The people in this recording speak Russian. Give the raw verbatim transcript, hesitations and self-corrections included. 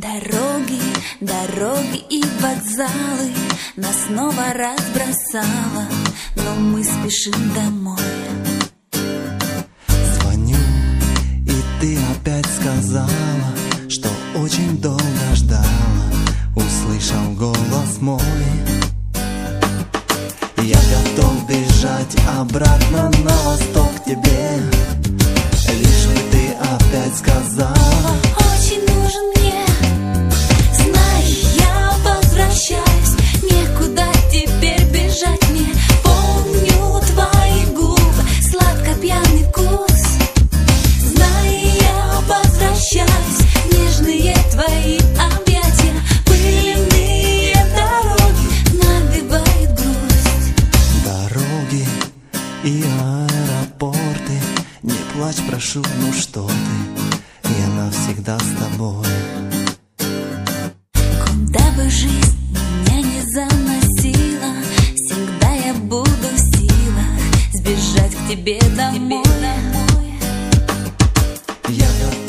Дороги, дороги и вокзалы нас снова разбросало, но мы спешим домой. Звоню, и ты опять сказала, что очень долго ждала, услышал голос мой. Я готов бежать обратно на восток к тебе, лишь бы ты опять сказала: очень нужен мне. Знай, я возвращаюсь, некуда теперь бежать мне. Помню твои губы, сладко пьяный вкус. Знай, я возвращаюсь, нежные твои объятия. Пыльные дороги набивают грусть. Дороги и аэропорты, не плачь, прошу, ну что ты, я навсегда с тобой. Куда бы жизнь меня не заносила, всегда я буду в силах сбежать к тебе домой. Я готов